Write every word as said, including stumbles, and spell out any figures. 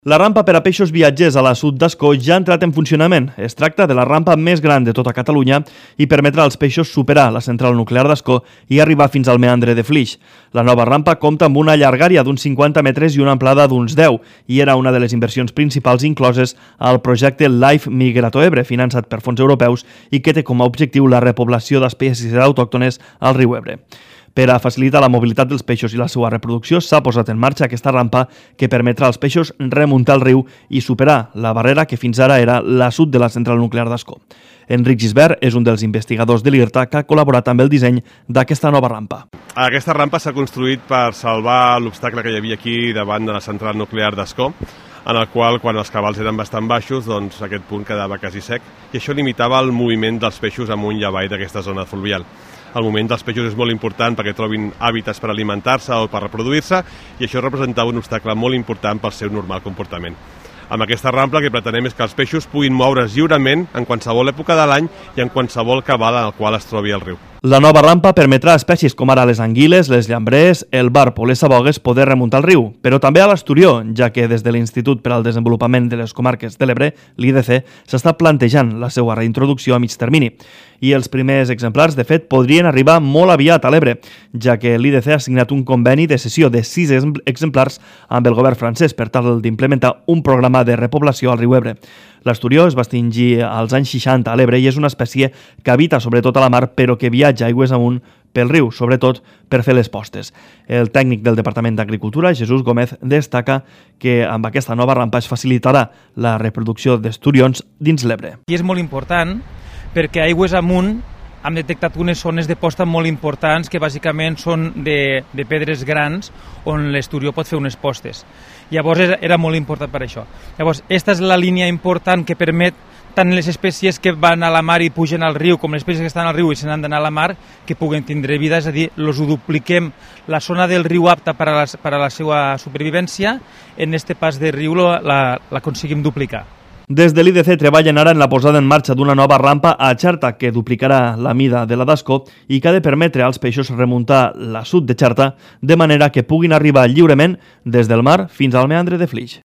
La rampa per a peixos viatgers a la Sud d'Ascó ja ha entrat en funcionament. Es tracta de la rampa més gran de tota Catalunya i permetrà als peixos superar la central nuclear d'Ascó i arribar fins al meandre de Flix. La nova rampa compta amb una llargària d'uns cinquanta metres i una amplada d'uns deu i era una de les inversions principals incloses al projecte Life Migrato Ebre, finançat per fons europeus i que té com a objectiu la repoblació d'espècies autòctones al riu Ebre. Per a facilitar la mobilitat dels peixos i la seva reproducció, s'ha posat en marxa aquesta rampa que permetrà als peixos remuntar el riu i superar la barrera que fins ara era la sud de la central nuclear d'Ascó. Enric Gisbert és un dels investigadors de l'I R T A que ha col·laborat amb el disseny d'aquesta nova rampa. Aquesta rampa s'ha construït per salvar l'obstacle que hi havia aquí davant de la central nuclear d'Ascó, en el qual, quan els cabals eren bastant baixos, doncs aquest punt quedava quasi sec, i això limitava el moviment dels peixos amunt i avall d'aquesta zona fluvial. El moviment dels peixos és molt important perquè trobin hàbitats per alimentar-se o per reproduir-se, i això representava un obstacle molt important pel seu normal comportament. Amb aquesta rampa el que pretenem és que els peixos puguin moure's lliurement en qualsevol època de l'any i en qualsevol cabal en el qual es trobi el riu. La nova rampa permetrà a espècies com ara les anguiles, les llambrers, el barb o les sabogues poder remuntar el riu, però també a l'Asturió, ja que des de l'Institut per al Desenvolupament de les Comarques de l'Ebre, l'I D C, s'està plantejant la seva reintroducció a mig termini. I els primers exemplars, de fet, podrien arribar molt aviat a l'Ebre, ja que l'I D C ha signat un conveni de cessió de sis exemplars amb el govern francès per tal d'implementar un programa de repoblació al riu Ebre. L'Asturió es va extingir als anys seixanta a l'Ebre i és una espècie que habita sobretot a la mar però que viatja aigües amunt pel riu, sobretot per fer les postes. El tècnic del Departament d'Agricultura, Jesús Gómez, destaca que amb aquesta nova rampa es facilitarà la reproducció d'esturions dins l'Ebre. I és molt important perquè aigües amunt hem detectat unes zones de posta molt importants que bàsicament són de, de pedres grans on l'esturió pot fer unes postes. Llavors era molt important per això. Llavors, aquesta és la línia important que permet tant les espècies que van a la mar i pugen al riu com les espècies que estan al riu i se n'han d'anar a la mar que puguen tindre vida, és a dir, els ho dupliquem. La zona del riu apta per a la, per a la seva supervivència, en este pas de riu l'aconseguim duplicar. Des de l'I D C treballen ara en la posada en marxa d'una nova rampa a Xerta que duplicarà la mida de la d'Ascó i que ha de permetre als peixos remuntar la sud de Xerta de manera que puguin arribar lliurement des del mar fins al meandre de Flix.